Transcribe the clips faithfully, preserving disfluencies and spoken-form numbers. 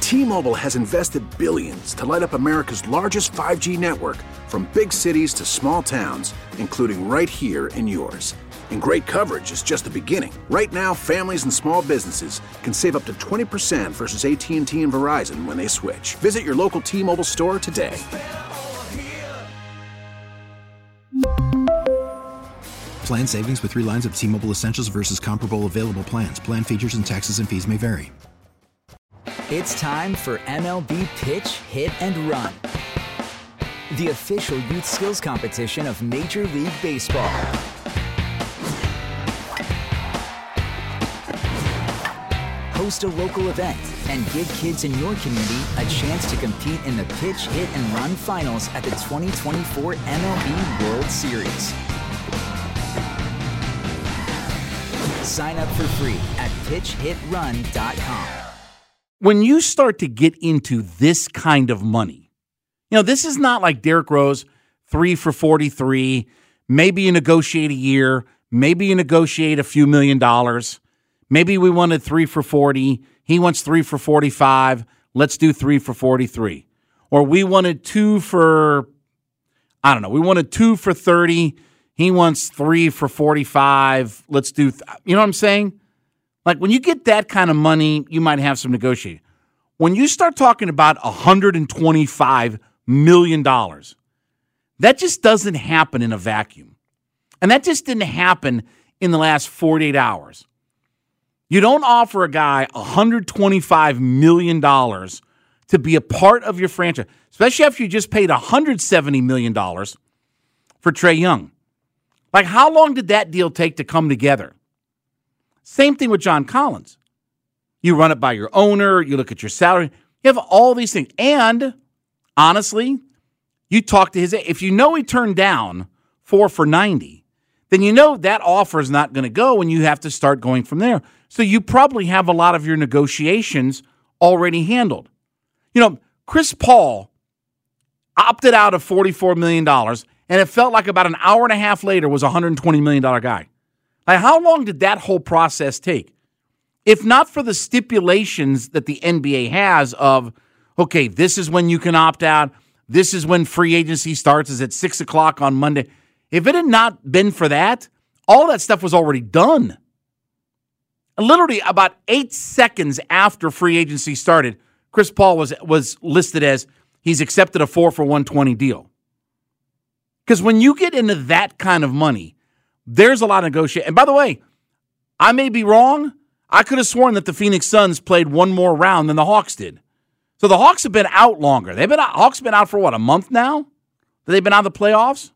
T-Mobile has invested billions to light up America's largest five G network, from big cities to small towns, including right here in yours. And great coverage is just the beginning. Right now, families and small businesses can save up to twenty percent versus A T and T and Verizon when they switch. Visit your local T-Mobile store today. Plan savings with three lines of T-Mobile Essentials versus comparable available plans. Plan features and taxes and fees may vary. It's time for M L B Pitch, Hit, and Run, the official youth skills competition of Major League Baseball. Host a local event and give kids in your community a chance to compete in the Pitch, Hit, and Run finals at the twenty twenty-four M L B World Series. Sign up for free at pitch hit run dot com. When you start to get into this kind of money, you know, this is not like Derrick Rose, three for forty-three. Maybe you negotiate a year. Maybe you negotiate a few million dollars. Maybe we wanted three for forty. He wants three for forty-five. Let's do three for forty-three. Or we wanted two for, I don't know, we wanted two for thirty. He wants three for forty-five. Let's do, th- you know what I'm saying? Like when you get that kind of money, you might have some negotiating. When you start talking about one hundred twenty-five million dollars, that just doesn't happen in a vacuum. And that just didn't happen in the last forty-eight hours. You don't offer a guy one hundred twenty-five million dollars to be a part of your franchise, especially after you just paid one hundred seventy million dollars for Trae Young. Like, how long did that deal take to come together? Same thing with John Collins. You run it by your owner, you look at your salary, you have all these things. And, honestly, you talk to his, if you know he turned down four for ninety, then you know that offer is not going to go and you have to start going from there. So you probably have a lot of your negotiations already handled. You know, Chris Paul opted out of forty-four million dollars, and it felt like about an hour and a half later was a one hundred twenty million dollars guy. Like, how long did that whole process take? If not for the stipulations that the N B A has of, okay, this is when you can opt out, this is when free agency starts, is at six o'clock on Monday. If it had not been for that, all that stuff was already done. Literally about eight seconds after free agency started, Chris Paul was, was listed as he's accepted a four for one twenty deal. Because when you get into that kind of money, there's a lot of negotiation. And by the way, I may be wrong. I could have sworn that the Phoenix Suns played one more round than the Hawks did. So the Hawks have been out longer. They've been out, Hawks have been out for what, a month now? That they've been out of the playoffs?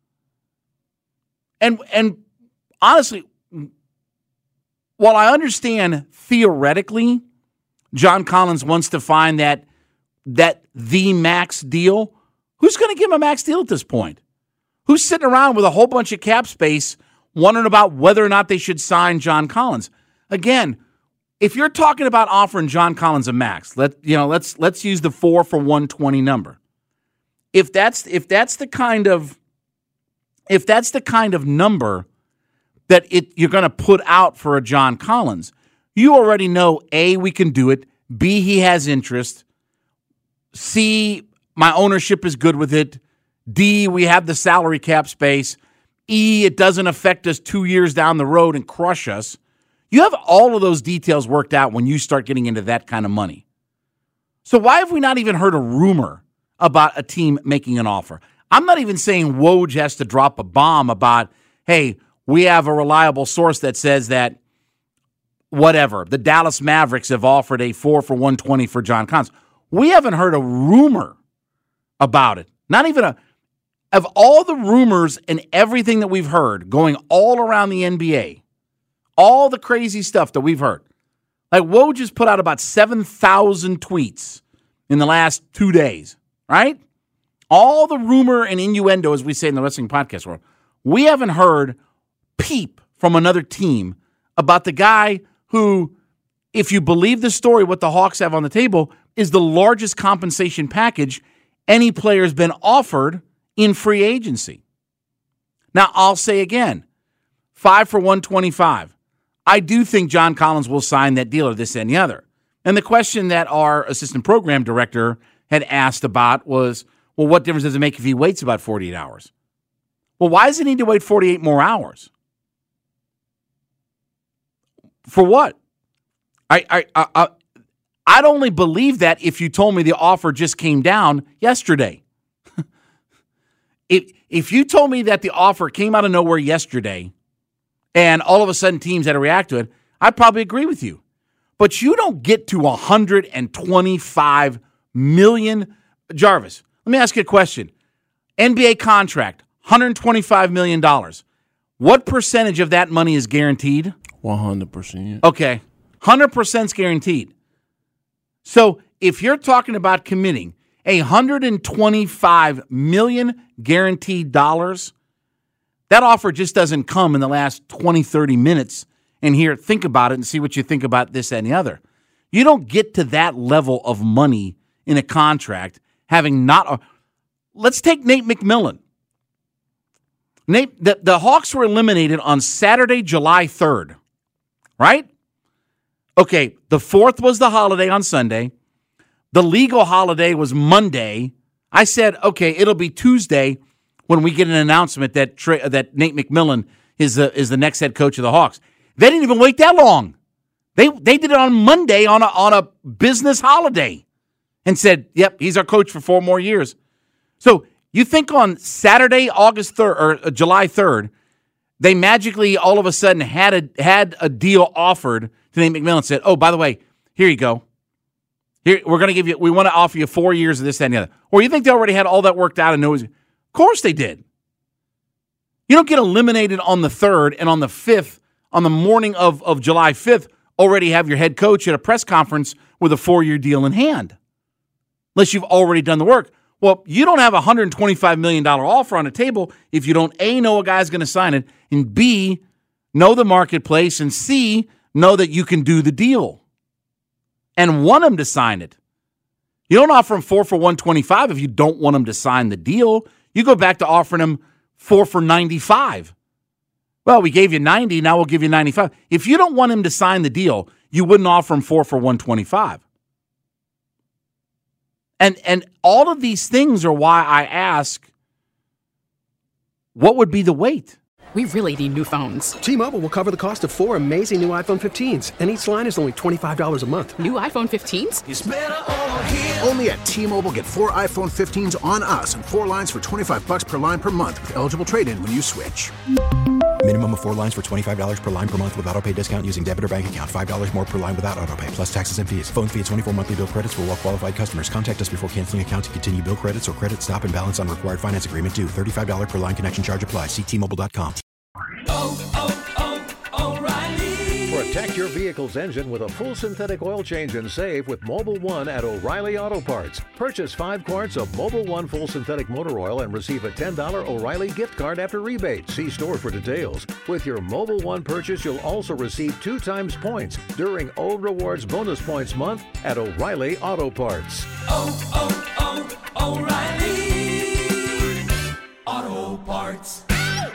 And and honestly, while I understand theoretically John Collins wants to find that that the max deal, who's going to give him a max deal at this point? Who's sitting around with a whole bunch of cap space wondering about whether or not they should sign John Collins? Again, if you're talking about offering John Collins a max, let you know, let's let's use the four for one twenty number. If that's if that's the kind of if that's the kind of number that it you're going to put out for a John Collins, you already know A, we can do it, B, he has interest, C, my ownership is good with it, D, we have the salary cap space, E, it doesn't affect us two years down the road and crush us. You have all of those details worked out when you start getting into that kind of money. So why have we not even heard a rumor about a team making an offer? I'm not even saying Woj has to drop a bomb about, hey, we have a reliable source that says that whatever, the Dallas Mavericks have offered a four for one twenty for John Collins. We haven't heard a rumor about it. Not even a, of all the rumors and everything that we've heard going all around the N B A, all the crazy stuff that we've heard. Like Woj just put out about seven thousand tweets in the last two days, right? All the rumor and innuendo, as we say in the wrestling podcast world. We haven't heard peep from another team about the guy who, if you believe the story, what the Hawks have on the table is the largest compensation package any player has been offered in free agency. Now, I'll say again, five for one twenty-five. I do think John Collins will sign that deal or this and the other. And the question that our assistant program director had asked about was, well, what difference does it make if he waits about forty-eight hours? Well, why does he need to wait forty-eight more hours? For what? I, I, I, I, I'd only believe that if you told me the offer just came down yesterday. if, if you told me that the offer came out of nowhere yesterday and all of a sudden teams had to react to it, I'd probably agree with you. But you don't get to one hundred twenty-five million dollars. Jarvis, let me ask you a question. N B A contract, one hundred twenty-five million dollars. What percentage of that money is guaranteed? one hundred percent. Okay. one hundred percent is guaranteed. So if you're talking about committing a one hundred twenty-five million dollars guaranteed dollars, that offer just doesn't come in the last twenty, thirty minutes and here, think about it and see what you think about this and the other. You don't get to that level of money in a contract having not a, let's take Nate McMillan. Nate, the, the Hawks were eliminated on Saturday, July third, right? Okay, the fourth was the holiday on Sunday. The legal holiday was Monday. I said, okay, it'll be Tuesday when we get an announcement that Trey, that Nate McMillan is the, is the next head coach of the Hawks. They didn't even wait that long. They they did it on Monday on a, on a business holiday and said, yep, he's our coach for four more years. So you think on Saturday, August third or July third, they magically all of a sudden had a had a deal offered to Nate McMillan and said, oh, by the way, here you go. Here we're going to give you. We want to offer you four years of this, that, and the other. Or you think they already had all that worked out and knew it was? Of course they did. You don't get eliminated on the third and on the fifth, on the morning of, of July fifth, already have your head coach at a press conference with a four-year deal in hand, unless you've already done the work. Well, you don't have a one hundred twenty-five million dollars offer on the table if you don't, A, know a guy's going to sign it, and B, know the marketplace, and C, know that you can do the deal and want him to sign it. You don't offer him four for one twenty-five if you don't want him to sign the deal. You go back to offering him four for ninety-five. Well, we gave you ninety, now we'll give you ninety-five. If you don't want him to sign the deal, you wouldn't offer him four for one twenty-five. And and all of these things are why I ask, what would be the wait? We really need new phones. T-Mobile will cover the cost of four amazing new iPhone fifteens, and each line is only twenty-five dollars a month. New iPhone fifteens? It's better over here. Only at T-Mobile, get four iPhone fifteens on us and four lines for twenty-five dollars per line per month with eligible trade-in when you switch. Minimum of four lines for twenty-five dollars per line per month with autopay discount using debit or bank account. five dollars more per line without autopay, plus taxes and fees. Phone fee at twenty-four monthly bill credits for well-qualified customers. Contact us before canceling account to continue bill credits or credit stop and balance on required finance agreement due. thirty-five dollars per line connection charge applies. See T Mobile dot com. Oh, oh, oh, O'Reilly. Protect your vehicle's engine with a full synthetic oil change and save with Mobil one at O'Reilly Auto Parts. Purchase five quarts of Mobil one full synthetic motor oil and receive a ten dollars O'Reilly gift card after rebate. See store for details. With your Mobil one purchase, you'll also receive two times points during O Rewards Bonus Points Month at O'Reilly Auto Parts. Oh, oh, oh, O'Reilly Auto Parts.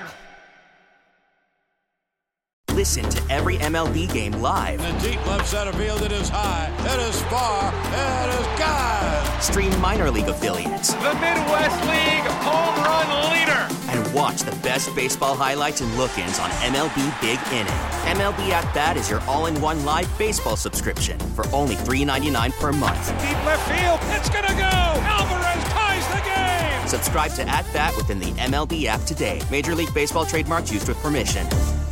Listen to every M L B game live. In the deep left center field, it is high, it is far, it is gone. Stream minor league affiliates. The Midwest League home run leader. And watch the best baseball highlights and look-ins on M L B Big Inning. M L B At Bat is your all-in-one live baseball subscription for only three dollars and ninety-nine cents per month. Deep left field, it's gonna go. Alvarez ties the game. Subscribe to At Bat within the M L B app today. Major League Baseball trademarks used with permission.